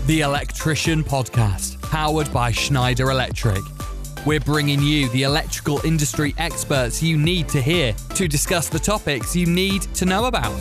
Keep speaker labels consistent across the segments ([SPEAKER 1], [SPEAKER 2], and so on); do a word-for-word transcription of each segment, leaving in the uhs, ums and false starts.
[SPEAKER 1] The Electrician Podcast, powered by Schneider Electric. We're bringing you the electrical industry experts you need to hear to discuss the topics you need to know about.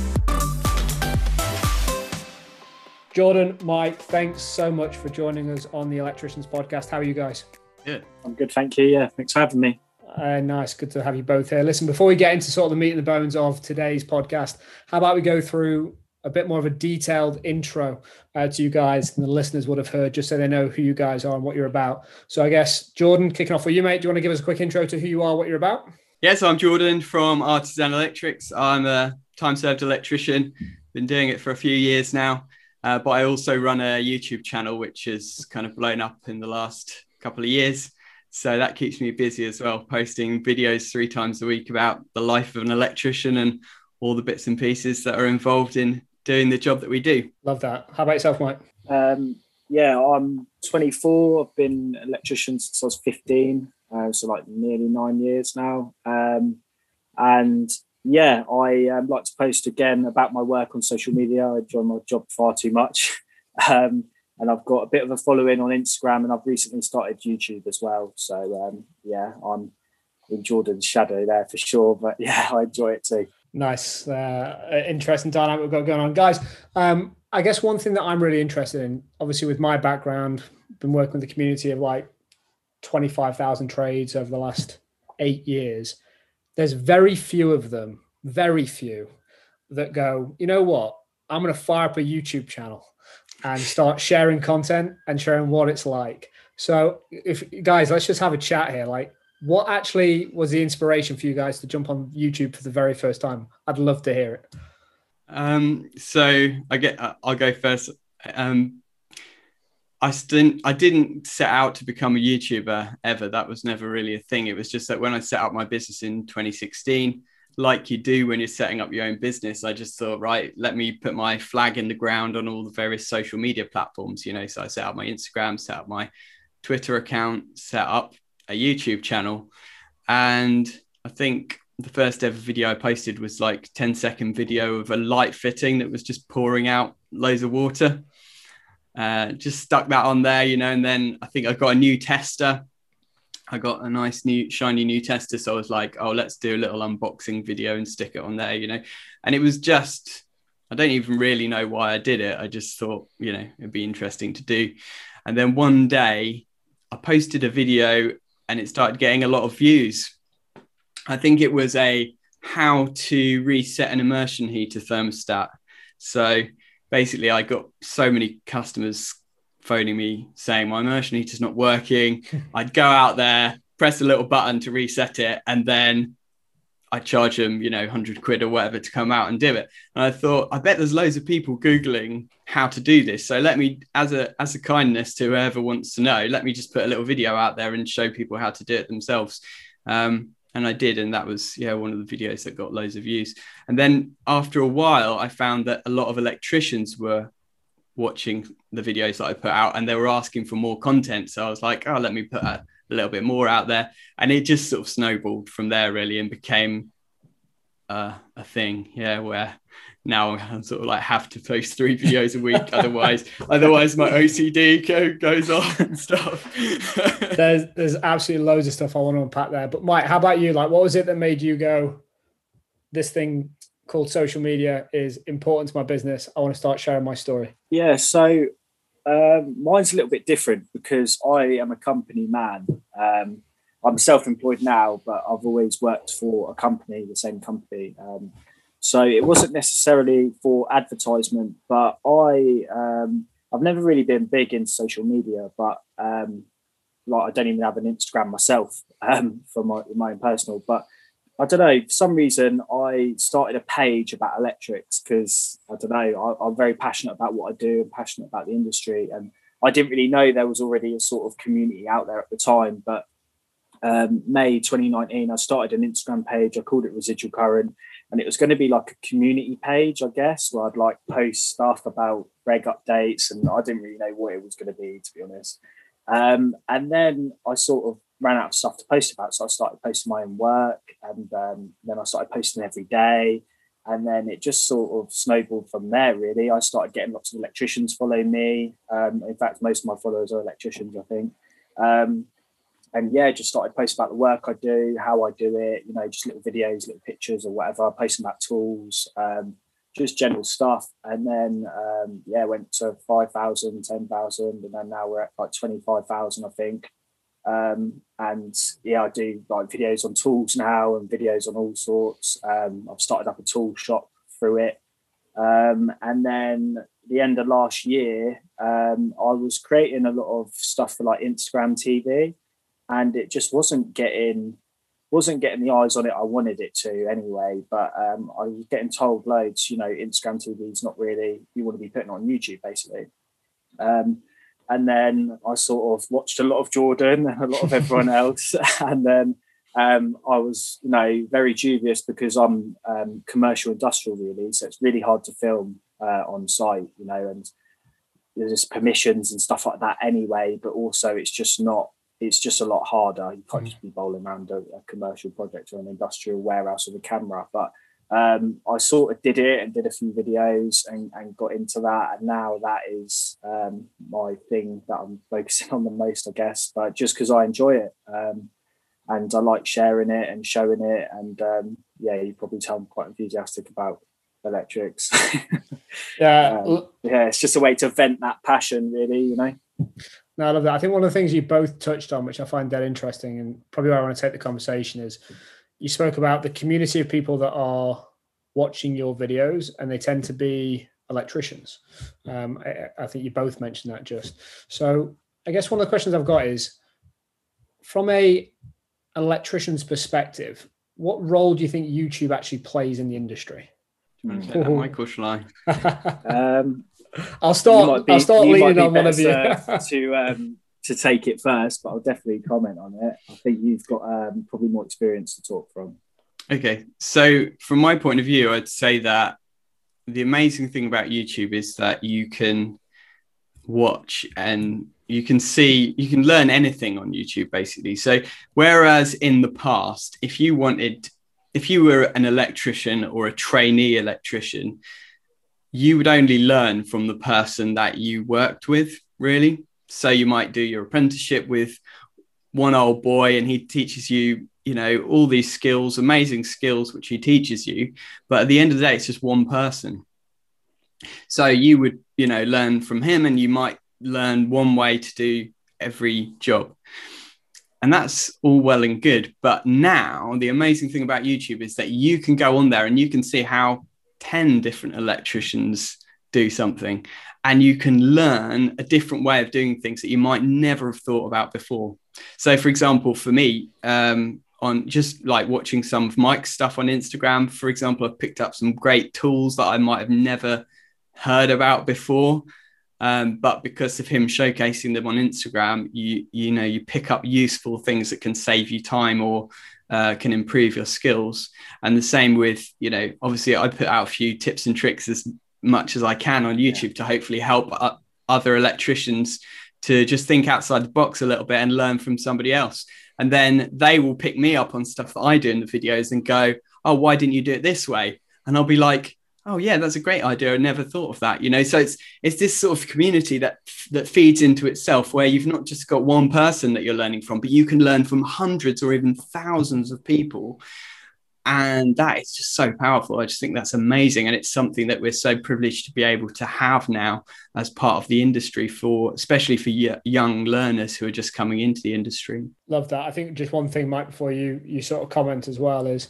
[SPEAKER 2] Jordan, Mike, thanks so much for joining us on the Electricians Podcast. How are you guys?
[SPEAKER 3] Good. I'm good, thank you. Yeah, thanks for having me.
[SPEAKER 2] Uh, nice, good to have you both here. Listen, before we get into sort of the meat and the bones of today's podcast, how about we go through a bit more of a detailed intro uh, to you guys than the listeners would have heard, just so they know who you guys are and what you're about. So I guess, Jordan, kicking off with you, mate, do you want to give us a quick intro to who you are, what you're about?
[SPEAKER 4] Yeah, so I'm Jordan from Artisan Electrics. I'm a time-served electrician, been doing it for a few years now. Uh, but I also run a YouTube channel, which has kind of blown up in the last couple of years. So that keeps me busy as well, posting videos three times a week about the life of an electrician and all the bits and pieces that are involved in doing the job that we do.
[SPEAKER 2] Love that. How about yourself, Mike?
[SPEAKER 3] Um, yeah, I'm twenty-four. I've been an electrician since I was fifteen, uh, so like nearly nine years now. Um, and Yeah, I um, like to post again about my work on social media. I enjoy my job far too much. Um, and I've got a bit of a following on Instagram, and I've recently started YouTube as well. So, um, yeah, I'm in Jordan's shadow there for sure. But yeah, I enjoy it too.
[SPEAKER 2] Nice. Uh, interesting dynamic we've got going on. Guys, um, I guess one thing that I'm really interested in, obviously with my background, been working with the community of like twenty-five thousand trades over the last eight years. There's very few of them, very few, that go, you know what, I'm going to fire up a YouTube channel and start sharing content and sharing what it's like. So if guys, let's just have a chat here. Like, what actually was the inspiration for you guys to jump on YouTube for the very first time? I'd love to hear it.
[SPEAKER 4] Um, so I get, I'll go first. Um, I didn't, I didn't set out to become a YouTuber ever. That was never really a thing. It was just that when I set up my business in twenty sixteen, like you do when you're setting up your own business, I just thought, right, let me put my flag in the ground on all the various social media platforms, you know. So I set up my Instagram, set up my Twitter account, set up a YouTube channel. And I think the first ever video I posted was like ten second video of a light fitting that was just pouring out loads of water. Uh, just stuck that on there, you know, and then I think I got a new tester. I got a nice new shiny new tester. So I was like, oh, let's do a little unboxing video and stick it on there, you know. And it was just, I don't even really know why I did it. I just thought, you know, it'd be interesting to do. And then one day I posted a video and it started getting a lot of views. I think it was a how to reset an immersion heater thermostat. So basically, I got so many customers phoning me saying my immersion heater's not working. I'd go out there, press a little button to reset it, and then I'd charge them, you know, one hundred quid or whatever to come out and do it. And I thought, I bet there's loads of people Googling how to do this. So let me, as a as a kindness to whoever wants to know, let me just put a little video out there and show people how to do it themselves. Um, And I did. And that was, yeah, one of the videos that got loads of views. And then after a while, I found that a lot of electricians were watching the videos that I put out and they were asking for more content. So I was like, oh, let me put a, a little bit more out there. And it just sort of snowballed from there, really, and became uh, a thing. Yeah, where now I sort of like have to post three videos a week. otherwise, otherwise my O C D go, goes on and stuff.
[SPEAKER 2] there's there's absolutely loads of stuff I want to unpack there. But Mike, how about you? Like, what was it that made you go, this thing called social media is important to my business, I want to start sharing my story?
[SPEAKER 3] Yeah, so um, mine's a little bit different because I am a company man. Um, I'm self-employed now, but I've always worked for a company, the same company. Um, so it wasn't necessarily for advertisement, but I, um, I've never really been big in social media, but um, like I don't even have an Instagram myself um, for my, my own personal. But I don't know, for some reason I started a page about electrics because I don't know, I, I'm very passionate about what I do and passionate about the industry. And I didn't really know there was already a sort of community out there at the time. But um, May twenty nineteen, I started an Instagram page. I called it Residual Current. And it was going to be like a community page, I guess, where I'd like post stuff about reg updates. And I didn't really know what it was going to be, to be honest. Um, and then I sort of ran out of stuff to post about. So I started posting my own work. And um, then I started posting every day. And then it just sort of snowballed from there, really. I started getting lots of electricians follow me. Um, in fact, most of my followers are electricians, I think. Um, and yeah, just started posting about the work I do, how I do it, you know, just little videos, little pictures or whatever, posting about tools, um, just general stuff. And then, um, yeah, went to five thousand, ten thousand, and then now we're at like twenty-five thousand, I think. Um, and yeah, I do like videos on tools now and videos on all sorts. Um, I've started up a tool shop through it. Um, and then the end of last year, um, I was creating a lot of stuff for like Instagram T V, and it just wasn't getting wasn't getting the eyes on it I wanted it to anyway. But um, I was getting told loads, you know, Instagram T V is not really, you want to be putting it on YouTube basically. Um, And then I sort of watched a lot of Jordan and a lot of everyone else. And then um, I was, you know, very dubious because I'm um, commercial industrial really. So it's really hard to film uh, on site, you know, and there's just permissions and stuff like that anyway. But also it's just not, it's just a lot harder. You can't just be bowling around a, a commercial project or an industrial warehouse with a camera. But Um, I sort of did it and did a few videos and, and got into that. And now that is um, my thing that I'm focusing on the most, I guess, but just because I enjoy it. Um, and I like sharing it and showing it. And um, yeah, you probably tell I'm quite enthusiastic about electrics.
[SPEAKER 2] Yeah.
[SPEAKER 3] um, yeah, it's just a way to vent that passion, really, you know.
[SPEAKER 2] No, I love that. I think one of the things you both touched on, which I find dead interesting, and probably where I want to take the conversation is, you spoke about the community of people that are watching your videos, and they tend to be electricians. Um, I, I think you both mentioned that just. So I guess one of the questions I've got is, from a electrician's perspective, what role do you think YouTube actually plays in the industry?
[SPEAKER 4] Do you want to take that, Mike, or shall I?
[SPEAKER 3] um,
[SPEAKER 2] I'll start.
[SPEAKER 3] Be,
[SPEAKER 2] I'll start leaning on one of you
[SPEAKER 3] to um, to take it first, but I'll definitely comment on it. I think you've got um, probably more experience to talk from. Okay,
[SPEAKER 4] so from my point of view, I'd say that the amazing thing about YouTube is that you can watch and you can see, you can learn anything on YouTube, basically. So whereas in the past, if you wanted, if you were an electrician or a trainee electrician, you would only learn from the person that you worked with, really. So you might do your apprenticeship with one old boy and he teaches you, you know, all these skills, amazing skills, which he teaches you. But at the end of the day, it's just one person. So you would, you know, learn from him, and you might learn one way to do every job. And that's all well and good. But now the amazing thing about YouTube is that you can go on there and you can see how ten different electricians do something, and you can learn a different way of doing things that you might never have thought about before. So for example, for me, um, on just like watching some of Mike's stuff on Instagram, for example, I've picked up some great tools that I might have never heard about before. Um, but because of him showcasing them on Instagram, you, you know, you pick up useful things that can save you time or uh, can improve your skills. And the same with, you know, obviously I put out a few tips and tricks as much as I can on YouTube yeah. to hopefully help uh, other electricians to just think outside the box a little bit and learn from somebody else. And then they will pick me up on stuff that I do in the videos and go, oh, why didn't you do it this way? And I'll be like, oh yeah, that's a great idea. I never thought of that. You know, so it's it's this sort of community that that feeds into itself, where you've not just got one person that you're learning from, but you can learn from hundreds or even thousands of people. And that is just so powerful. I just think that's amazing. And it's something that we're so privileged to be able to have now as part of the industry, for especially for young learners who are just coming into the industry.
[SPEAKER 2] Love that. I think just one thing, Mike, before you you sort of comment as well, is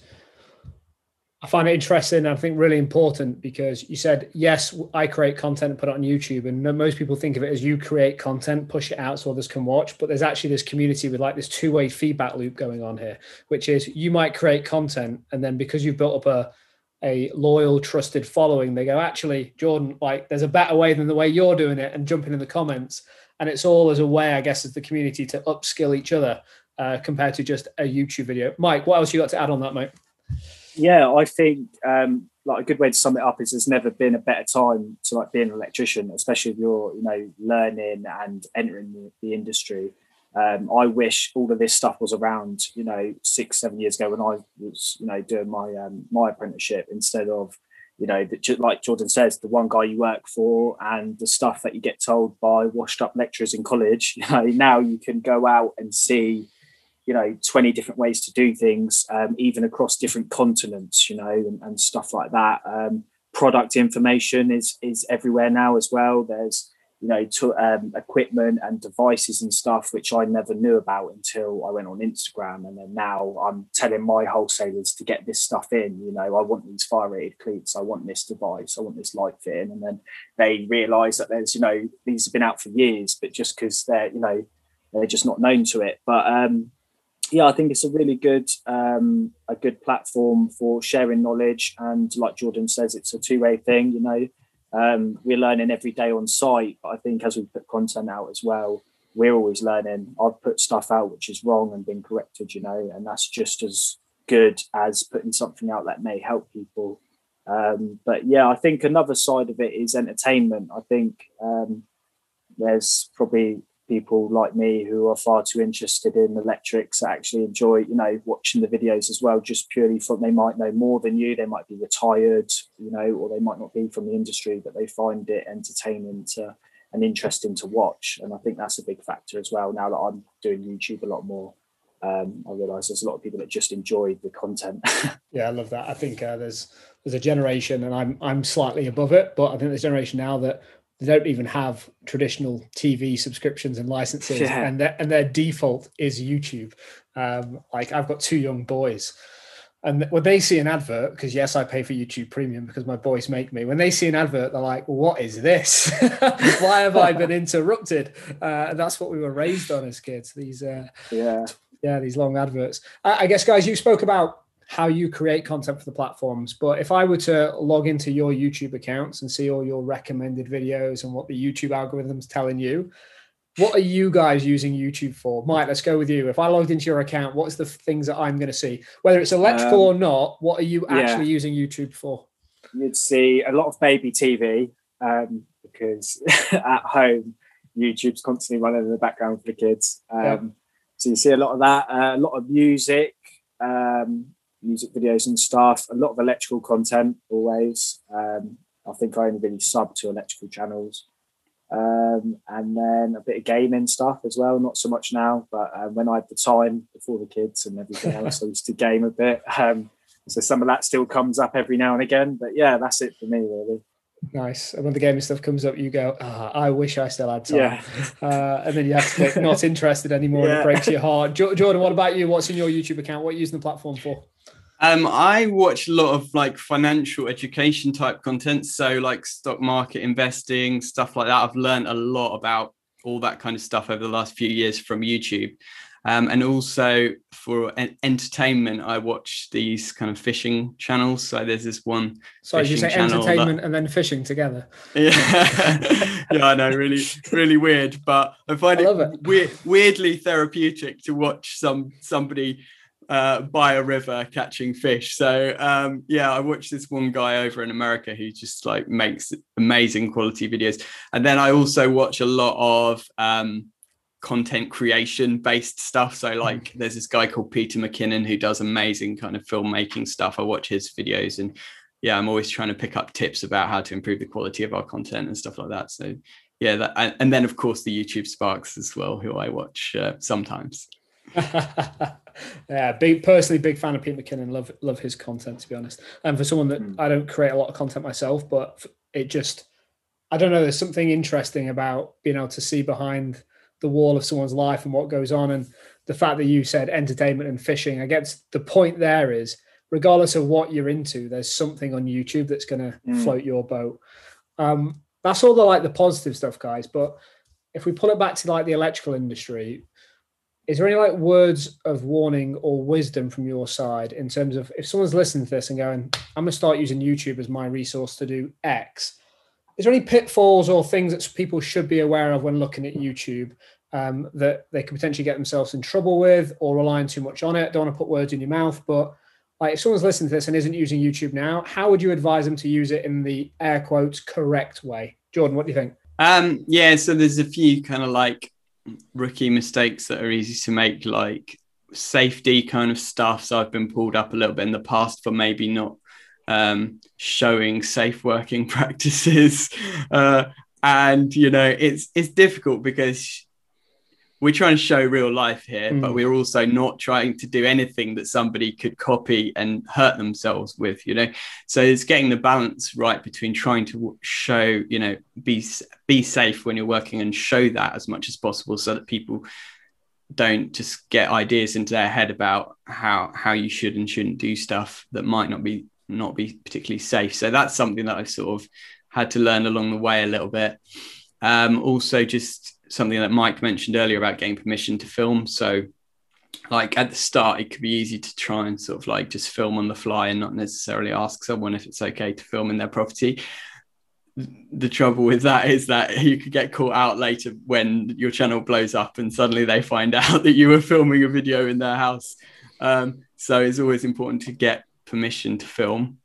[SPEAKER 2] I find it interesting and I think really important, because you said, yes, I create content and put it on YouTube. And most people think of it as you create content, push it out so others can watch. But there's actually this community with like this two-way feedback loop going on here, which is you might create content, and then because you've built up a, a loyal, trusted following, they go, actually, Jordan, like there's a better way than the way you're doing it, and jumping in the comments. And it's all as a way, I guess, as the community to upskill each other uh, compared to just a YouTube video. Mike, what else you got to add on that, mate?
[SPEAKER 3] Yeah, I think um, like a good way to sum it up is there's never been a better time to like be an electrician, especially if you're, you know, learning and entering the, the industry. Um, I wish all of this stuff was around, you know, six, seven years ago when I was, you know, doing my um, my apprenticeship, instead of, you know, the, like Jordan says, the one guy you work for and the stuff that you get told by washed up lecturers in college. You know, now you can go out and see, you know, twenty different ways to do things, um, even across different continents, you know, and, and stuff like that. Um, product information is is everywhere now as well. There's, you know, to, um, equipment and devices and stuff, which I never knew about until I went on Instagram. And then now I'm telling my wholesalers to get this stuff in. You know, I want these fire rated cleats. I want this device. I want this light fitting. And then they realise that there's, you know, these have been out for years, but just because they're, you know, they're just not known to it. But um, yeah, I think it's a really good, um, a good platform for sharing knowledge. And like Jordan says, it's a two-way thing, you know. Um, we're learning every day on site, but I think as we put content out as well, we're always learning. I've put stuff out which is wrong and been corrected, you know, and that's just as good as putting something out that may help people. Um, but yeah, I think another side of it is entertainment. I think um, there's probably people like me who are far too interested in electrics that actually enjoy, you know, watching the videos as well, just purely from, they might know more than you, they might be retired, you know, or they might not be from the industry, but they find it entertaining to, and interesting to watch. And I think that's a big factor as well. Now that I'm doing YouTube a lot more, um, I realise there's a lot of people that just enjoy the content.
[SPEAKER 2] Yeah, I love that. I think uh, there's there's a generation, and I'm I'm slightly above it, but I think there's a generation now that they don't even have traditional T V subscriptions and licenses, yeah. and their, and their default is YouTube. Um, like I've got two young boys, and when they see an advert, because yes, I pay for YouTube Premium because my boys make me. When they see an advert, they're like, "What is this? Why have I been interrupted?" Uh, and that's what we were raised on as kids. These, uh,
[SPEAKER 3] yeah,
[SPEAKER 2] yeah, these long adverts. I, I guess, guys, you spoke about how you create content for the platforms. But if I were to log into your YouTube accounts and see all your recommended videos and what the YouTube algorithm's telling you, what are you guys using YouTube for? Mike, let's go with you. If I logged into your account, what's the things that I'm going to see? Whether it's electrical um, or not, what are you actually yeah. using YouTube for?
[SPEAKER 3] You'd see a lot of baby T V um, because at home, YouTube's constantly running in the background for the kids. Um, yeah. So you see a lot of that, uh, a lot of music, um, music videos and stuff, a lot of electrical content always. Um, I think I only really sub to electrical channels. Um, and then a bit of gaming stuff as well, not so much now, but um, when I had the time before the kids and everything else, I used to game a bit. Um, so some of that still comes up every now and again, but yeah, that's it for me really.
[SPEAKER 2] Nice. And when the gaming stuff comes up, you go, oh, I wish I still had time.
[SPEAKER 3] Yeah.
[SPEAKER 2] uh, and then you have to click not interested anymore. Yeah. And it breaks your heart. Jo- Jordan, what about you? What's in your YouTube account? What are you using the platform for?
[SPEAKER 4] Um, I watch a lot of like financial education type content. So like stock market investing, stuff like that. I've learned a lot about all that kind of stuff over the last few years from YouTube. Um, and also for en- entertainment, I watch these kind of fishing channels. So there's this one.
[SPEAKER 2] Sorry, you say entertainment that... and then fishing together.
[SPEAKER 4] Yeah, yeah, I know, really, really weird. But I find I it, weird, weirdly therapeutic to watch some somebody uh, by a river catching fish. So um, yeah, I watched this one guy over in America who just like makes amazing quality videos. And then I also watch a lot of um, content creation based stuff. So like there's this guy called Peter McKinnon who does amazing kind of filmmaking stuff. I watch his videos and yeah, I'm always trying to pick up tips about how to improve the quality of our content and stuff like that. So yeah, that, and then of course the YouTube Sparks as well, who I watch uh, sometimes.
[SPEAKER 2] Yeah, big personally big fan of Pete McKinnon. Love love his content, to be honest. And for someone that mm. I don't create a lot of content myself, but it just, I don't know, there's something interesting about being able to see behind the wall of someone's life and what goes on. And the fact that you said entertainment and fishing, I guess the point there is, regardless of what you're into, there's something on YouTube that's going to mm. float your boat. Um, that's all the like the positive stuff, guys. But if we pull it back to like the electrical industry, is there any like words of warning or wisdom from your side in terms of if someone's listening to this and going, I'm going to start using YouTube as my resource to do X? Is there any pitfalls or things that people should be aware of when looking at YouTube um, that they could potentially get themselves in trouble with or relying too much on it? Don't want to put words in your mouth, but like if someone's listening to this and isn't using YouTube now, how would you advise them to use it in the air quotes correct way? Jordan, what do you think?
[SPEAKER 4] Um, yeah, so there's a few kind of like rookie mistakes that are easy to make, like safety kind of stuff. So I've been pulled up a little bit in the past for maybe not um, showing safe working practices. Uh, and, you know, it's it's difficult because we're trying to show real life here, mm. but we're also not trying to do anything that somebody could copy and hurt themselves with, you know. So it's getting the balance right between trying to show, you know, be be safe when you're working and show that as much as possible so that people don't just get ideas into their head about how how you should and shouldn't do stuff that might not be not be particularly safe. So that's something that I sort of had to learn along the way a little bit. Um, also just something that Mike mentioned earlier about getting permission to film. So like at the start, it could be easy to try and sort of like just film on the fly and not necessarily ask someone if it's okay to film in their property. The trouble with that is that you could get caught out later when your channel blows up and suddenly they find out that you were filming a video in their house. Um, so it's always important to get permission to film.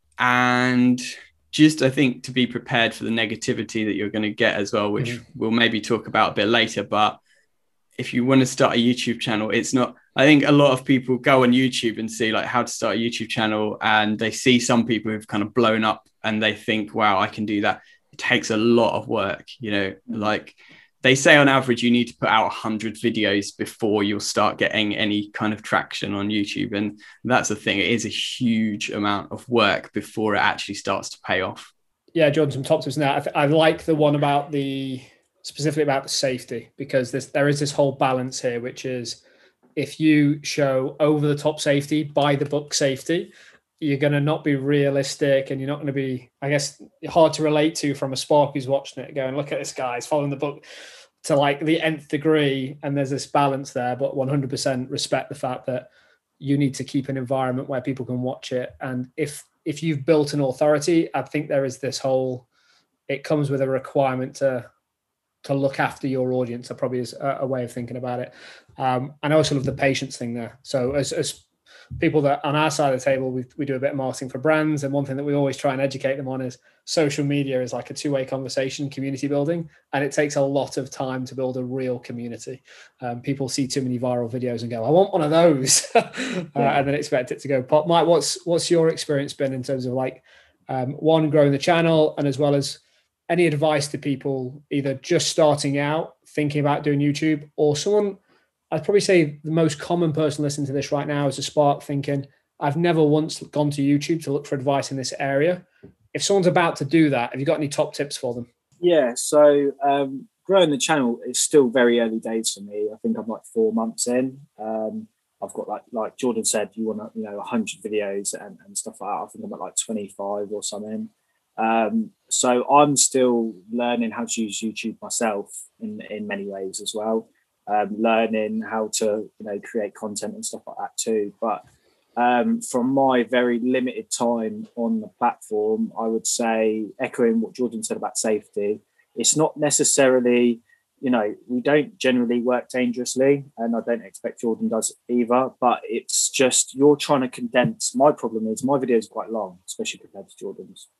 [SPEAKER 4] And just, I think, to be prepared for the negativity that you're going to get as well, which mm-hmm. we'll maybe talk about a bit later. But if you want to start a YouTube channel, it's not, I think a lot of people go on YouTube and see like how to start a YouTube channel, and they see some people who've kind of blown up and they think, wow, I can do that. It takes a lot of work, you know, like they say on average, you need to put out one hundred videos before you'll start getting any kind of traction on YouTube. And that's the thing. It is a huge amount of work before it actually starts to pay off.
[SPEAKER 2] Yeah, Jordan, some top tips now. I, th- I like the one about the, specifically about the safety, because this, there is this whole balance here, which is if you show over the top safety, by the book safety, you're going to not be realistic, and you're not going to be, I guess, hard to relate to from a spark who's watching it going, look at this guy, he's following the book to like the nth degree. And there's this balance there, but one hundred percent respect the fact that you need to keep an environment where people can watch it. And if, if you've built an authority, I think there is this whole, it comes with a requirement to, to look after your audience. That probably is a, a way of thinking about it. Um, and I also love the patience thing there. So as, as people that on our side of the table, we, we do a bit of marketing for brands. And one thing that we always try and educate them on is social media is like a two-way conversation, community building. And it takes a lot of time to build a real community. Um, people see too many viral videos and go, I want one of those. uh, and then expect it to go pop. Mike, what's, what's your experience been in terms of like, um, one, growing the channel, and as well as any advice to people either just starting out, thinking about doing YouTube, or someone, I'd probably say the most common person listening to this right now is a spark thinking, I've never once gone to YouTube to look for advice in this area. If someone's about to do that, have you got any top tips for them?
[SPEAKER 3] Yeah, so um, growing the channel is still very early days for me. I think I'm like four months in. Um, I've got like, like Jordan said, you want to, you know, one hundred videos and, and stuff like that. I think I'm at like twenty-five or something. Um, so I'm still learning how to use YouTube myself in, in many ways as well. Um, learning how to, you know, create content and stuff like that too. But um, from my very limited time on the platform, I would say, echoing what Jordan said about safety, it's not necessarily, you know, we don't generally work dangerously, and I don't expect Jordan does either, but it's just, you're trying to condense. My problem is my videos are quite long, especially compared to Jordan's.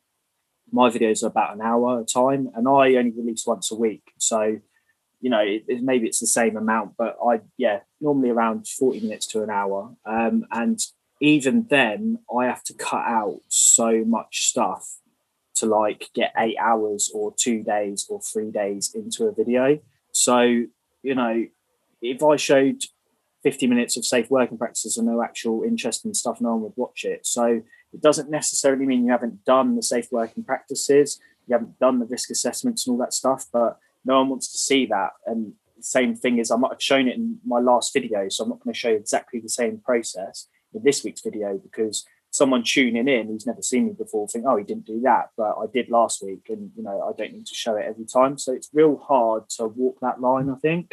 [SPEAKER 3] My videos are about an hour a time, and I only release once a week. So, you know, it, it, maybe it's the same amount, but I, yeah, normally around forty minutes to an hour. Um, and even then, I have to cut out so much stuff to like get eight hours or two days or three days into a video. So, you know, if I showed fifty minutes of safe working practices and no actual interesting stuff, no one would watch it. So it doesn't necessarily mean you haven't done the safe working practices, you haven't done the risk assessments and all that stuff, but no one wants to see that. And the same thing is, I might have shown it in my last video, so I'm not going to show exactly the same process in this week's video, because someone tuning in who's never seen me before think, oh, he didn't do that, but I did last week, and you know, I don't need to show it every time. So it's real hard to walk that line, I think.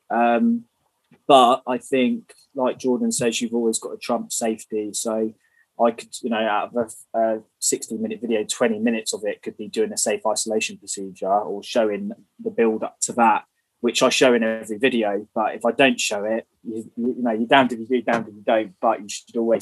[SPEAKER 3] Um, but I think, like Jordan says, you've always got to trump safety. So I could, you know, out of a, a sixty minute video, twenty minutes of it could be doing a safe isolation procedure or showing the build up to that, which I show in every video. But if I don't show it, you, you know, you're damned if you do, damned if you don't. But you should always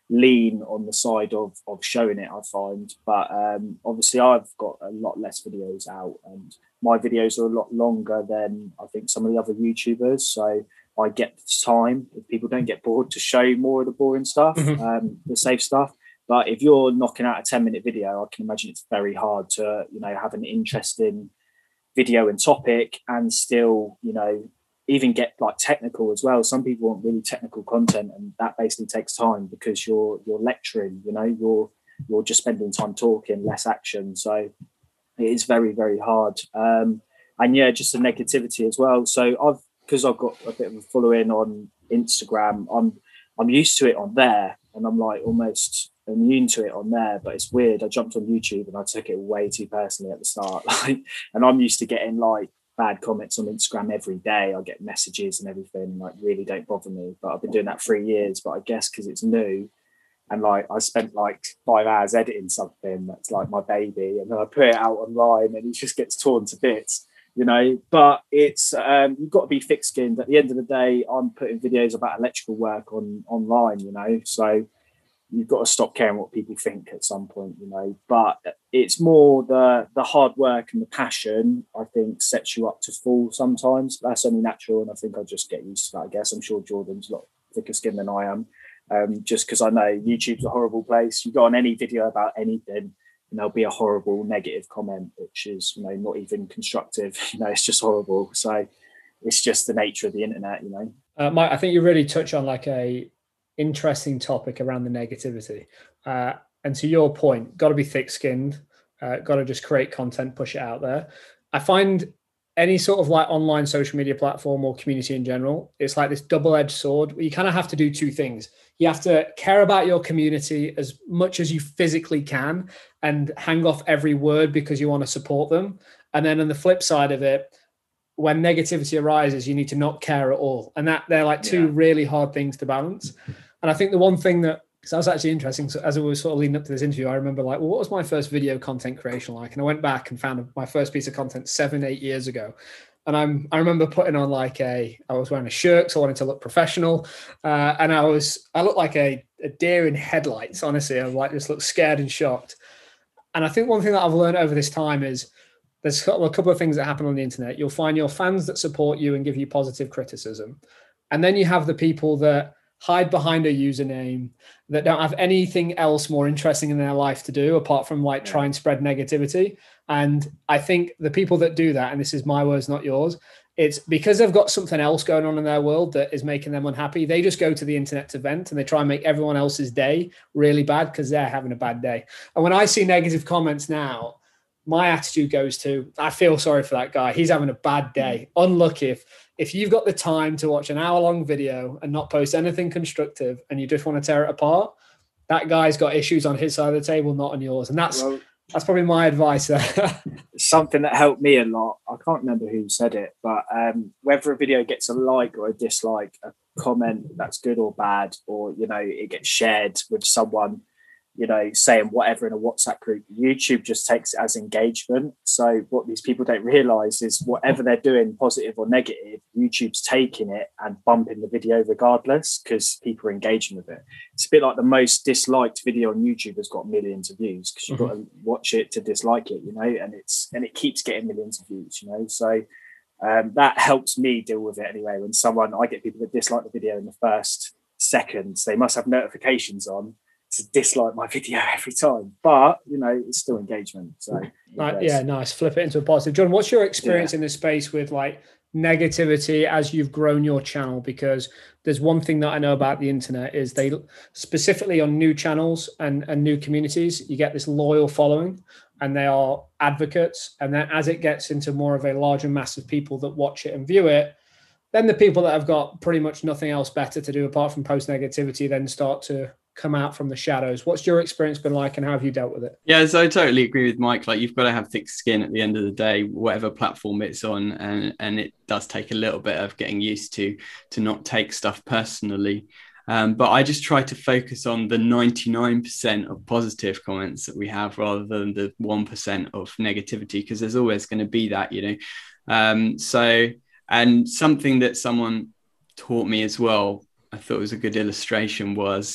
[SPEAKER 3] lean on the side of of showing it, I find. But um, obviously, I've got a lot less videos out, and my videos are a lot longer than I think some of the other YouTubers. So I get the time, if people don't get bored, to show more of the boring stuff, mm-hmm. um, the safe stuff. But if you're knocking out a ten minute video, I can imagine it's very hard to, you know, have an interesting video and topic and still, you know, even get like technical as well. Some people want really technical content, and that basically takes time because you're you're lecturing, you know, you're you're just spending time talking, less action. So it is very, very hard. Um, and yeah, just the negativity as well. So I've because I've got a bit of a following on Instagram, I'm I'm used to it on there, and I'm like almost immune to it on there. But it's weird. I jumped on YouTube and I took it way too personally at the start. Like, and I'm used to getting like bad comments on Instagram every day. I get messages and everything, like really don't bother me. But I've been doing that three years. But I guess because it's new, and like I spent like five hours editing something that's like my baby, and then I put it out online and it just gets torn to bits, you know. But it's um, you've got to be thick-skinned. At the end of the day, I'm putting videos about electrical work on online, you know. So you've got to stop caring what people think at some point, you know. But it's more the the hard work and the passion, I think, sets you up to fall sometimes. That's only natural, and I think I'll just get used to that, I guess. I'm sure Jordan's a lot thicker skin than I am, um, just because I know YouTube's a horrible place. You go on any video about anything, and there'll be a horrible negative comment, which is, you know, not even constructive. You know, it's just horrible. So it's just the nature of the internet, you know.
[SPEAKER 2] Uh, Mike, I think you really touch on like a interesting topic around the negativity, uh, and to your point, got to be thick-skinned, uh, got to just create content, push it out there. I find any sort of like online social media platform or community in general, it's like this double-edged sword where you kind of have to do two things. You have to care about your community as much as you physically can and hang off every word because you want to support them, and then on the flip side of it, when negativity arises, you need to not care at all. And that they're like two yeah. really hard things to balance. And I think the one thing that, because that was actually interesting, so as I was sort of leading up to this interview, I remember like, well, what was my first video content creation like? And I went back and found my first piece of content seven, eight years ago. And I'm, I remember putting on like a, I was wearing a shirt, so I wanted to look professional. Uh, and I was, I looked like a, a deer in headlights, honestly. I was like, just looked scared and shocked. And I think one thing that I've learned over this time is, there's a couple of things that happen on the internet. You'll find your fans that support you and give you positive criticism. And then you have the people that hide behind a username, that don't have anything else more interesting in their life to do apart from like try and spread negativity. And I think the people that do that, and this is my words, not yours, it's because they've got something else going on in their world that is making them unhappy. They just go to the internet to vent, and they try and make everyone else's day really bad because they're having a bad day. And when I see negative comments now, my attitude goes to, I feel sorry for that guy. He's having a bad day. Unlucky. If, if you've got the time to watch an hour long video and not post anything constructive and you just want to tear it apart, that guy's got issues on his side of the table, not on yours. And that's, well, that's probably my advice there.
[SPEAKER 3] Something that helped me a lot. I can't remember who said it, but um, whether a video gets a like or a dislike, a comment that's good or bad, or, you know, it gets shared with someone, you know, saying whatever in a WhatsApp group, YouTube just takes it as engagement. So what these people don't realize is whatever they're doing, positive or negative, YouTube's taking it and bumping the video regardless because people are engaging with it. It's a bit like the most disliked video on YouTube has got millions of views because you've mm-hmm. got to watch it to dislike it, you know, and it's and it keeps getting millions of views, you know. So um, that helps me deal with it anyway. When someone, I get people that dislike the video in the first seconds, they must have notifications on to dislike my video every time, but you know, it's still engagement. So
[SPEAKER 2] uh, yeah, nice. Flip it into a positive. John, what's your experience yeah. in this space with like negativity as you've grown your channel? Because there's one thing that I know about the internet is they specifically on new channels and, and new communities, you get this loyal following and they are advocates. And then as it gets into more of a larger mass of people that watch it and view it, then the people that have got pretty much nothing else better to do apart from post negativity then start to come out from the shadows. What's your experience been like and how have you dealt with it?
[SPEAKER 4] Yeah, so I totally agree with Mike. Like, you've got to have thick skin at the end of the day, whatever platform it's on. And, and it does take a little bit of getting used to, to not take stuff personally. Um, but I just try to focus on the ninety-nine percent of positive comments that we have rather than the one percent of negativity, because there's always going to be that, you know. Um, so, and something that someone taught me as well, I thought was a good illustration was,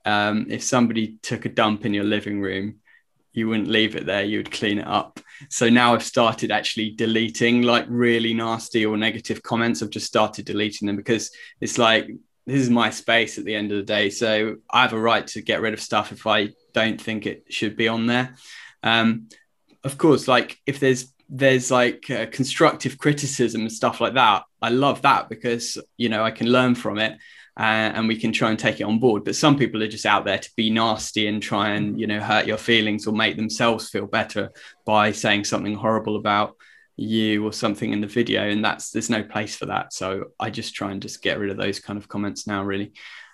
[SPEAKER 4] um, if somebody took a dump in your living room, you wouldn't leave it there, you would clean it up. So now I've started actually deleting like really nasty or negative comments. I've just started deleting them because it's like, this is my space at the end of the day. So I have a right to get rid of stuff if I don't think it should be on there. Um, of course, like if there's there's like uh, constructive criticism and stuff like that, I love that because, you know, I can learn from it. Uh, and we can try and take it on board. But some people are just out there to be nasty and try and, you know, hurt your feelings or make themselves feel better by saying something horrible about you or something in the video. And that's, there's no place for that. So I just try and just get rid of those kind of comments now, really.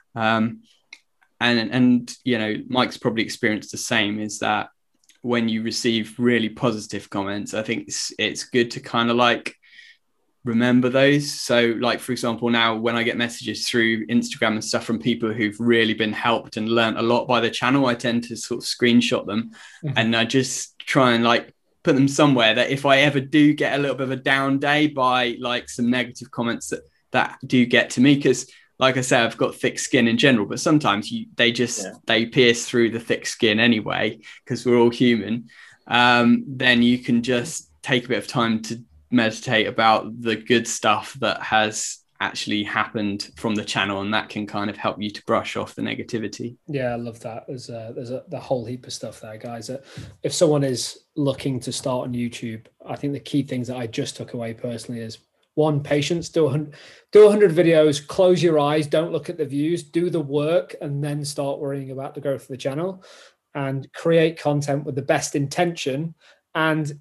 [SPEAKER 4] Um, and, and, you know, Mike's probably experienced the same, is that when you receive really positive comments, I think it's, it's good to kind of like remember those. So like, for example, now when I get messages through Instagram and stuff from people who've really been helped and learned a lot by the channel, I tend to sort of screenshot them mm-hmm. and I just try and like put them somewhere that if I ever do get a little bit of a down day by like some negative comments that that do get to me, because like I say, I've got thick skin in general, but sometimes you they just yeah. they pierce through the thick skin anyway, because we're all human. Um, then you can just take a bit of time to meditate about the good stuff that has actually happened from the channel, and that can kind of help you to brush off the negativity.
[SPEAKER 2] Yeah, I love that. There's a, there's a the whole heap of stuff there, guys. That if someone is looking to start on YouTube, I think the key things that I just took away personally is one, patience. Do one hundred, do one hundred videos, close your eyes, don't look at the views, do the work, and then start worrying about the growth of the channel, and create content with the best intention and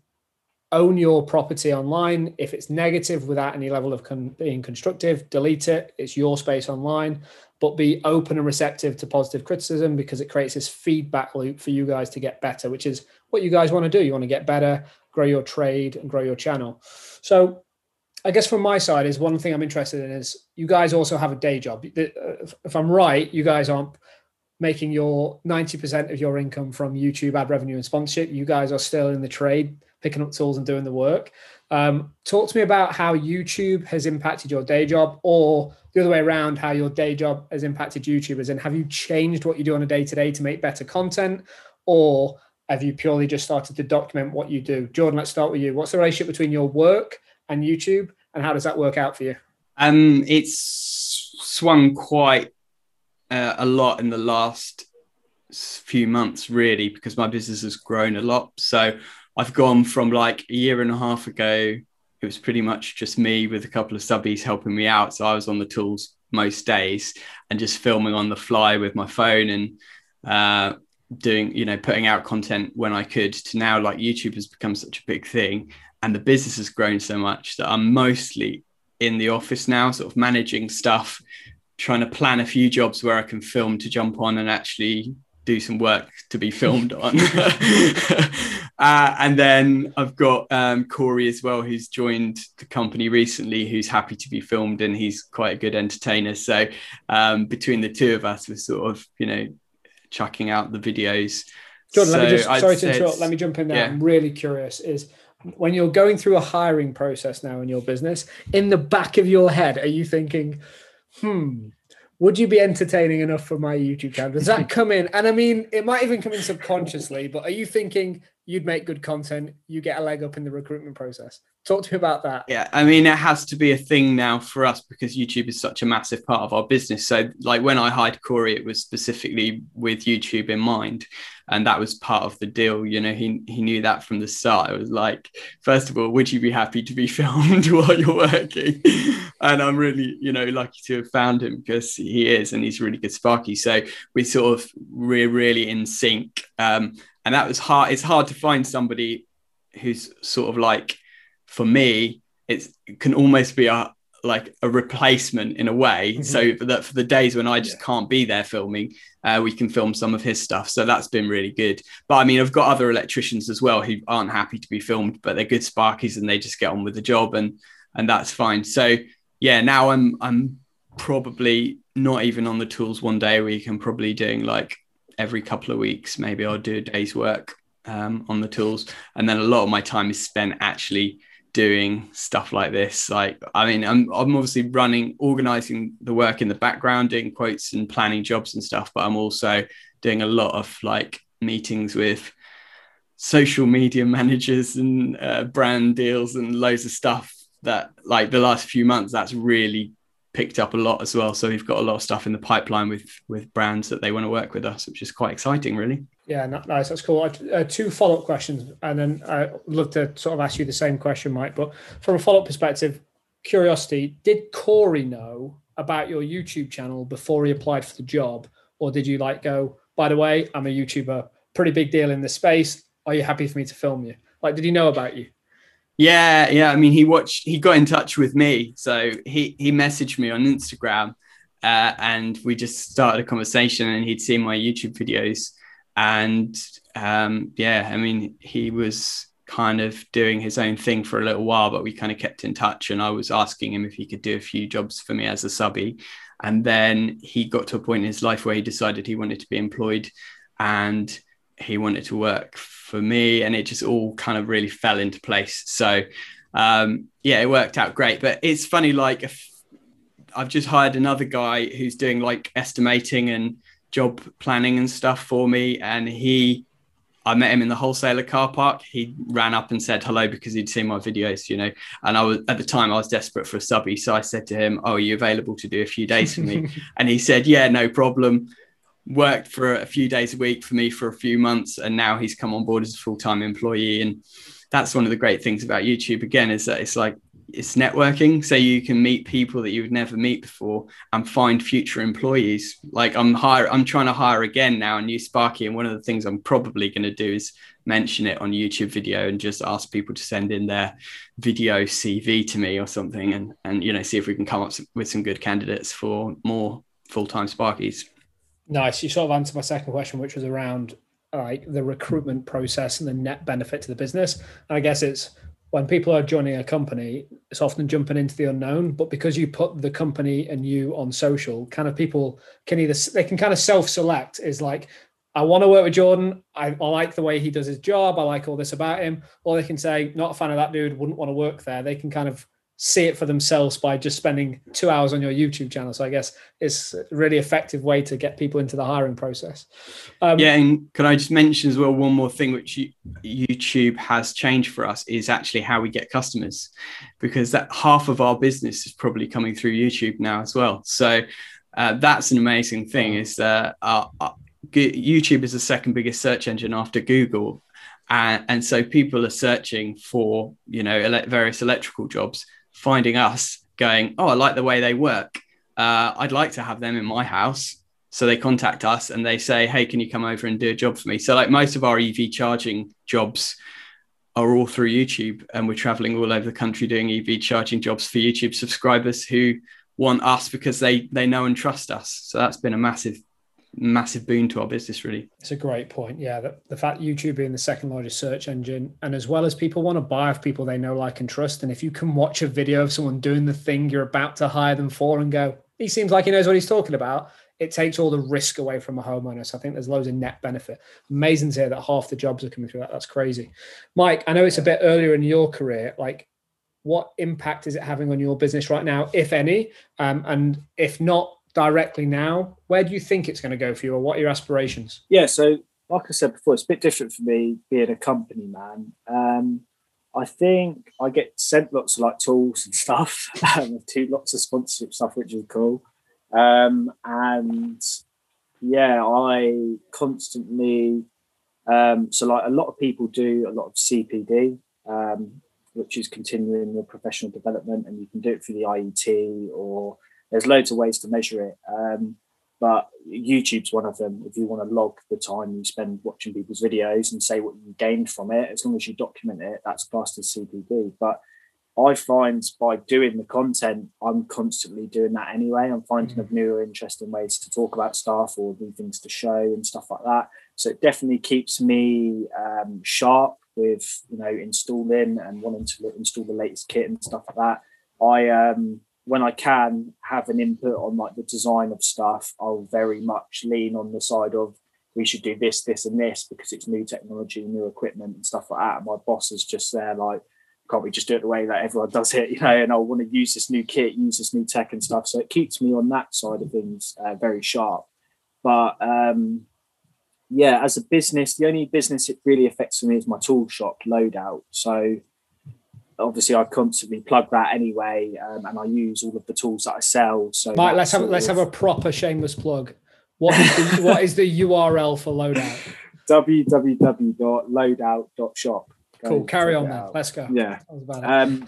[SPEAKER 2] own your property online. If it's negative without any level of con- being constructive, delete it. It's your space online, but be open and receptive to positive criticism, because it creates this feedback loop for you guys to get better, which is what you guys want to do. You want to get better, grow your trade and grow your channel. So I guess from my side is one thing I'm interested in is you guys also have a day job. If I'm right, you guys aren't making your ninety percent of your income from YouTube ad revenue and sponsorship. You guys are still in the trade, picking up tools and doing the work. Um, talk to me about how YouTube has impacted your day job, or the other way around, how your day job has impacted YouTubers. And have you changed what you do on a day-to-day to make better content, or have you purely just started to document what you do? Jordan, let's start with you. What's the relationship between your work and YouTube, and how does that work out for you?
[SPEAKER 4] Um, it's swung quite uh, a lot in the last few months, really, because my business has grown a lot. So I've gone from like a year and a half ago, it was pretty much just me with a couple of subbies helping me out. So I was on the tools most days and just filming on the fly with my phone and uh, doing, you know, putting out content when I could, to now like YouTube has become such a big thing and the business has grown so much that I'm mostly in the office now, sort of managing stuff, trying to plan a few jobs where I can film to jump on and actually do some work to be filmed on. uh, and then I've got um, Corey as well, who's joined the company recently, who's happy to be filmed, and he's quite a good entertainer. So um, between the two of us, we're sort of, you know, chucking out the videos.
[SPEAKER 2] Jordan,
[SPEAKER 4] so
[SPEAKER 2] let me just,
[SPEAKER 4] I'd
[SPEAKER 2] sorry to interrupt, let me jump in there.
[SPEAKER 4] Yeah.
[SPEAKER 2] I'm really curious is, when you're going through a hiring process now in your business, in the back of your head, are you thinking, hmm, would you be entertaining enough for my YouTube channel? Does that come in? And I mean, it might even come in subconsciously, but are you thinking you'd make good content, you get a leg up in the recruitment process? Talk to me about that.
[SPEAKER 4] Yeah, I mean, it has to be a thing now for us because YouTube is such a massive part of our business. So like when I hired Corey, it was specifically with YouTube in mind. And that was part of the deal. You know, he he knew that from the start. It was like, first of all, would you be happy to be filmed while you're working? And I'm really, you know, lucky to have found him because he is, and he's really good Sparky. So we sort of, we're really in sync. Um, and that was hard. It's hard to find somebody who's sort of like, for me, it's, it can almost be a, like a replacement in a way. Mm-hmm. So for that, for the days when I just yeah. can't be there filming, uh, we can film some of his stuff. So that's been really good. But I mean, I've got other electricians as well who aren't happy to be filmed, but they're good Sparkies and they just get on with the job, and and that's fine. So yeah, now I'm I'm probably not even on the tools one day a week. I'm probably doing like every couple of weeks, maybe I'll do a day's work um, on the tools. And then a lot of my time is spent actually doing stuff like this. Like, I mean, I'm I'm obviously running, organizing the work in the background, doing quotes and planning jobs and stuff, but I'm also doing a lot of like meetings with social media managers and uh, brand deals and loads of stuff that, like, the last few months, that's really picked up a lot as well. So we've got a lot of stuff in the pipeline with with brands that they want to work with us, which is quite exciting, really.
[SPEAKER 2] Yeah, nice. That's cool. Uh, two follow-up questions, and then I'd love to sort of ask you the same question, Mike. But from a follow-up perspective, curiosity, did Corey know about your YouTube channel before he applied for the job? Or did you like go, by the way, I'm a YouTuber, pretty big deal in this space. Are you happy for me to film you? Like, did he know about you?
[SPEAKER 4] Yeah, yeah. I mean, he watched, he got in touch with me. So he, he messaged me on Instagram uh, and we just started a conversation, and he'd seen my YouTube videos. And um, yeah, I mean, he was kind of doing his own thing for a little while, but we kind of kept in touch, and I was asking him if he could do a few jobs for me as a subby. And then he got to a point in his life where he decided he wanted to be employed and he wanted to work for me, and it just all kind of really fell into place. So um, yeah, it worked out great. But it's funny, like, if I've just hired another guy who's doing like estimating and job planning and stuff for me, and he I met him in the wholesaler car park. He ran up and said hello because he'd seen my videos, you know, and I was, at the time I was desperate for a subby. So I said to him, oh, are you available to do a few days for me? And he said, yeah, no problem. Worked for a few days a week for me for a few months. And now he's come on board as a full-time employee. And that's one of the great things about YouTube, again, is that it's like, it's networking. So you can meet people that you would never meet before and find future employees. Like I'm hire, I'm trying to hire again now a new Sparky. And one of the things I'm probably going to do is mention it on YouTube video and just ask people to send in their video C V to me or something. And, and, you know, see if we can come up with some good candidates for more full-time Sparkies.
[SPEAKER 2] Nice. You sort of answered my second question, which was around like the recruitment process and the net benefit to the business. And I guess it's, when people are joining a company, it's often jumping into the unknown, but because you put the company and you on social, kind of people can either, they can kind of self-select, is like, I want to work with Jordan. I, I like the way he does his job. I like all this about him. Or they can say, not a fan of that dude, wouldn't want to work there. They can kind of see it for themselves by just spending two hours on your YouTube channel. So I guess it's a really effective way to get people into the hiring process. Um,
[SPEAKER 4] yeah, and could I just mention as well, one more thing which you, YouTube has changed for us is actually how we get customers, because that half of our business is probably coming through YouTube now as well. So uh, that's an amazing thing, is that uh, uh, YouTube is the second biggest search engine after Google. Uh, and so people are searching for, you know, ele- various electrical jobs, finding us, going, oh, I like the way they work. Uh, I'd like to have them in my house. So they contact us and they say, hey, can you come over and do a job for me? So like most of our E V charging jobs are all through YouTube, and we're traveling all over the country doing E V charging jobs for YouTube subscribers who want us because they they know and trust us. So that's been a massive massive boon to our business, really.
[SPEAKER 2] It's a great point. Yeah, the, the fact YouTube being the second largest search engine, and as well as people want to buy off people they know, like, and trust. And if you can watch a video of someone doing the thing you're about to hire them for and go, he seems like he knows what he's talking about, it takes all the risk away from a homeowner. So I think there's loads of net benefit. Amazing to hear that half the jobs are coming through that. That's crazy. Mike, I know it's a bit earlier in your career. Like, what impact is it having on your business right now, if any? Um, and if not directly now, where do you think it's going to go for you, or what are your aspirations?
[SPEAKER 3] Yeah, so like I said before, it's a bit different for me being a company man. Um, I think I get sent lots of like tools and stuff. um, I do lots of sponsorship stuff, which is cool. Um, and yeah, I constantly, um, so like a lot of people do a lot of C P D, um, which is continuing your professional development, and you can do it through the I E T, or there's loads of ways to measure it. Um, but YouTube's one of them. If you want to log the time you spend watching people's videos and say what you gained from it, as long as you document it, that's classed as C P D. But I find by doing the content, I'm constantly doing that anyway. I'm finding mm-hmm. of newer, interesting ways to talk about stuff or new things to show and stuff like that. So it definitely keeps me um, sharp with, you know, installing and wanting to install the latest kit and stuff like that. I, um, when I can have an input on like the design of stuff, I'll very much lean on the side of we should do this, this and this because it's new technology, new equipment and stuff like that. And my boss is just there like, can't we just do it the way that everyone does it, you know, and I want to use this new kit, use this new tech and stuff. So it keeps me on that side of things uh, very sharp. But um, yeah, as a business, the only business it really affects for me is my tool shop, Loadout. So obviously I constantly plug that anyway, um, and I use all of the tools that I sell. So
[SPEAKER 2] Mike, let's have let's of... have a proper shameless plug. What is the, what is the U R L for Loadout?
[SPEAKER 3] w w w dot loadout dot shop.
[SPEAKER 2] Cool. Carry on then. Let's go.
[SPEAKER 3] Yeah. Um,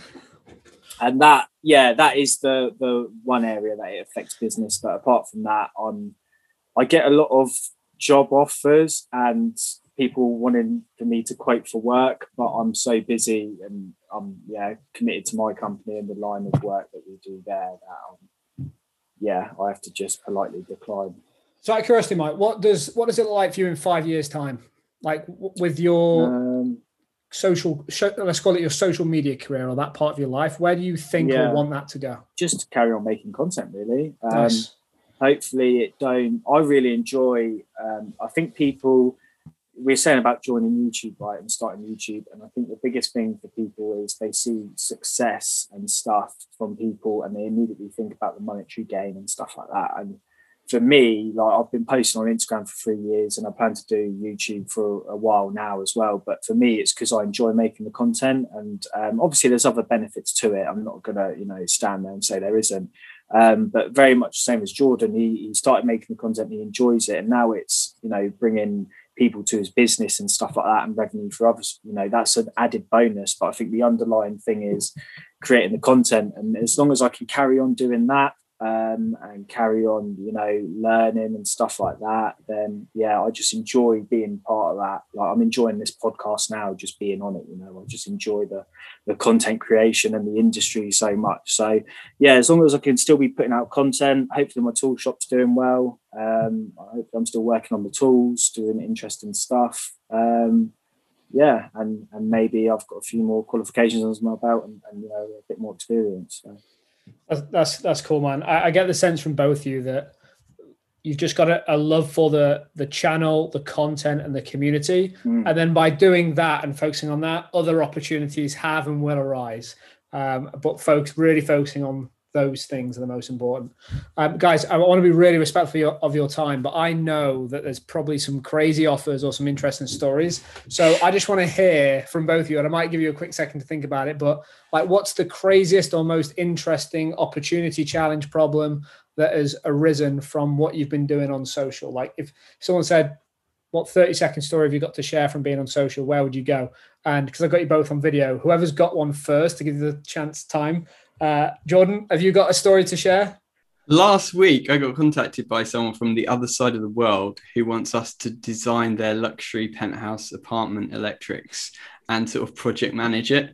[SPEAKER 3] and that, yeah, that is the the one area that it affects business. But apart from that, I'm I get a lot of job offers and people wanting for me to quote for work, but I'm so busy and I'm yeah committed to my company and the line of work that we do there that um, yeah I have to just politely decline.
[SPEAKER 2] So out of curiosity, Mike, what does what does it look like for you in five years' time? Like w- with your um, social, show, let's call it your social media career or that part of your life. Where do you think
[SPEAKER 3] yeah,
[SPEAKER 2] or want that to go?
[SPEAKER 3] Just to carry on making content, really. Um,
[SPEAKER 2] nice.
[SPEAKER 3] Hopefully, it don't. I really enjoy. Um, I think people. We're saying about joining YouTube, right, and starting YouTube, and I think the biggest thing for people is they see success and stuff from people, and they immediately think about the monetary gain and stuff like that. And for me, like I've been posting on Instagram for three years and I plan to do YouTube for a while now as well. But for me, it's because I enjoy making the content. And um, obviously there's other benefits to it. I'm not going to, you know, stand there and say there isn't. Um, but very much the same as Jordan. He, he started making the content, he enjoys it. And now it's, you know, bringing people to his business and stuff like that and revenue for others. You know, that's an added bonus. But I think the underlying thing is creating the content. And as long as I can carry on doing that, Um, and carry on, you know, learning and stuff like that, then yeah, I just enjoy being part of that. Like I'm enjoying this podcast now, just being on it, you know, I just enjoy the the content creation and the industry so much. So yeah, as long as I can still be putting out content, hopefully my tool shop's doing well. Um, I hope I'm still working on the tools, doing interesting stuff. Um, yeah, and and maybe I've got a few more qualifications under my belt and, and you know, a bit more experience. So.
[SPEAKER 2] That's, that's that's cool, man. I, I get the sense from both of you that you've just got a, a love for the the channel, the content, and the community, mm. and then by doing that and focusing on that, other opportunities have and will arise. Um, but folks really focusing on those things are the most important. Um, guys, I want to be really respectful of your, of your time, but I know that there's probably some crazy offers or some interesting stories. So I just want to hear from both of you, and I might give you a quick second to think about it, but like, what's the craziest or most interesting opportunity, challenge, problem that has arisen from what you've been doing on social? Like if someone said, what thirty second story have you got to share from being on social? Where would you go? And because I've got you both on video, whoever's got one first to give you the chance time. Uh, Jordan, have you got a story to share?
[SPEAKER 4] Last week, I got contacted by someone from the other side of the world who wants us to design their luxury penthouse apartment electrics and sort of project manage it.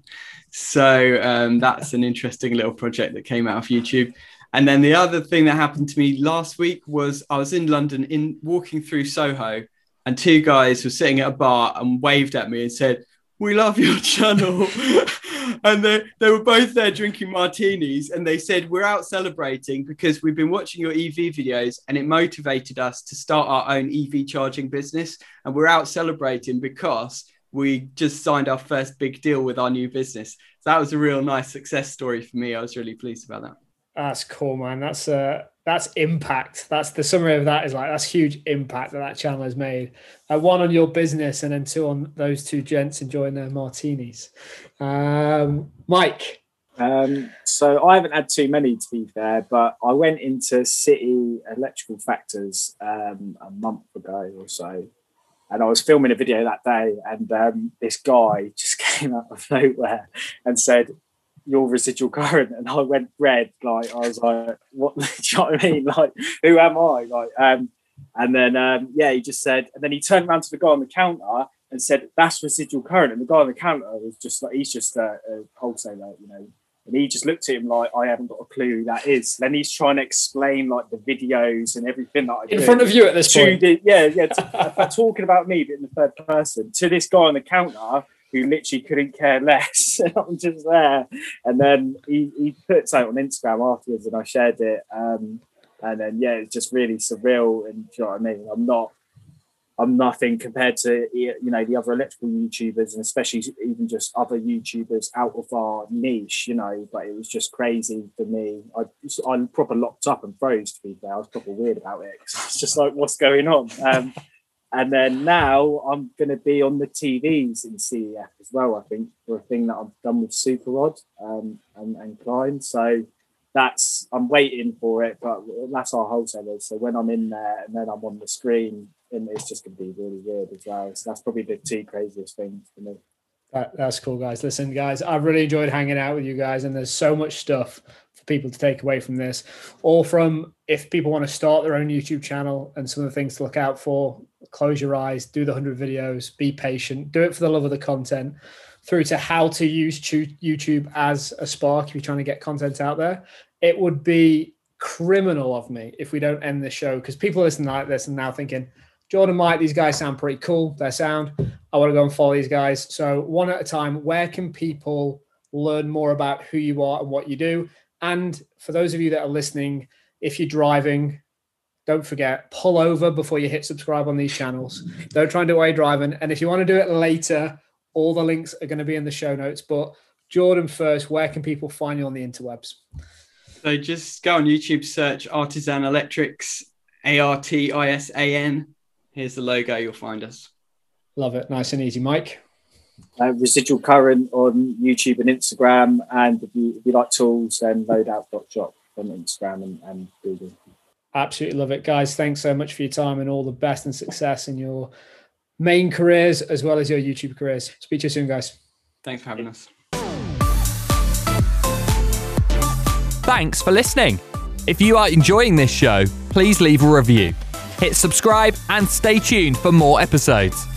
[SPEAKER 4] So um, that's an interesting little project that came out of YouTube. And then the other thing that happened to me last week was I was in London in walking through Soho, and two guys were sitting at a bar and waved at me and said, "We love your channel." And they, they were both there drinking martinis, and they said, "We're out celebrating because we've been watching your E V videos and it motivated us to start our own E V charging business. And we're out celebrating because we just signed our first big deal with our new business." So that was a real nice success story for me. I was really pleased about that.
[SPEAKER 2] That's cool, man. That's uh, that's impact. That's the summary of that is like, that's huge impact that that channel has made. Uh, one on your business and then two on those two gents enjoying their martinis. Um, Mike.
[SPEAKER 3] Um, so I haven't had too many, to be fair, but I went into City Electrical Factors um, a month ago or so. And I was filming a video that day, and um, this guy just came out of nowhere and said, "Your residual current," and I went red. Like I was like, "What?" Do you know what I mean? Like, who am I? Like, um, and then um, yeah, he just said, and then he turned around to the guy on the counter and said, "That's residual current." And the guy on the counter was just like, he's just a, a wholesaler, you know. And he just looked at him like, "I haven't got a clue who that is." Then he's trying to explain like the videos and everything that I
[SPEAKER 2] in front of you at this point.
[SPEAKER 3] The, yeah, yeah, to, talking about me, but in the third person to this guy on the counter who literally couldn't care less. I'm just there. And then he, he put something on Instagram afterwards and I shared it. Um, and then, yeah, it's just really surreal. And do you know what I mean? I'm not, I'm nothing compared to, you know, the other electrical YouTubers, and especially even just other YouTubers out of our niche, you know. But it was just crazy for me. I I proper locked up and froze, to be fair. I was proper weird about it. It's just like, what's going on? Um, and then now I'm going to be on the T Vs in C E F as well, I think, for a thing that I've done with Super Rod um, and, and Klein. So that's, I'm waiting for it, but that's our wholesalers. So when I'm in there and then I'm on the screen, and it's just going to be really weird as well. So that's probably the two craziest things for me.
[SPEAKER 2] That, that's cool, guys. Listen, guys, I've really enjoyed hanging out with you guys, and there's so much stuff for people to take away from this, or from if people want to start their own YouTube channel and some of the things to look out for. Close your eyes, do the one hundred videos, be patient, do it for the love of the content, through to how to use YouTube as a spark if you're trying to get content out there. It would be criminal of me if we don't end the show, because people listening like this and now thinking, Jordan, Mike, these guys sound pretty cool. Their sound, I want to go and follow these guys. So one at a time, where can people learn more about who you are and what you do? And for those of you that are listening, if you're driving, don't forget, pull over before you hit subscribe on these channels. Don't try and do it while you're driving. And if you want to do it later, all the links are going to be in the show notes. But Jordan, first, where can people find you on the interwebs?
[SPEAKER 4] So just go on YouTube, search Artisan Electrics, A R T I S A N. Here's the logo, you'll find us.
[SPEAKER 2] Love it. Nice and easy. Mike?
[SPEAKER 3] Uh, Residual Current on YouTube and Instagram. And if you, if you like tools, then loadout dot shop on Instagram and, and Google.
[SPEAKER 2] Absolutely love it. Guys, thanks so much for your time, and all the best and success in your main careers as well as your YouTube careers. Speak to you soon, guys.
[SPEAKER 4] Thanks for having us.
[SPEAKER 1] Thanks for listening. If you are enjoying this show, please leave a review. Hit subscribe and stay tuned for more episodes.